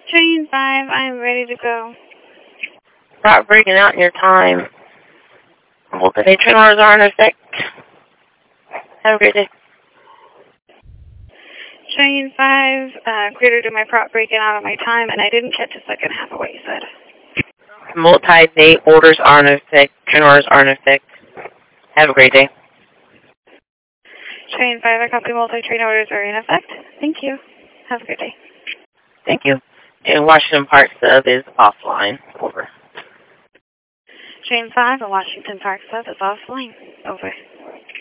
Train 5, I'm ready to go. Not breaking out in your time. Multi-day train orders are in effect. Have a great day. Train 5, cleared to do my prop breaking out of my time, and I didn't catch the second half of what you said. Multi-day orders are in effect. Train orders are in effect. Have a great day. Train 5, I copy multi-train orders are in effect. Thank you. Have a good day. Thank you. And Washington Park sub is offline. Over. Train 5, the Washington Park sub is offline. Over.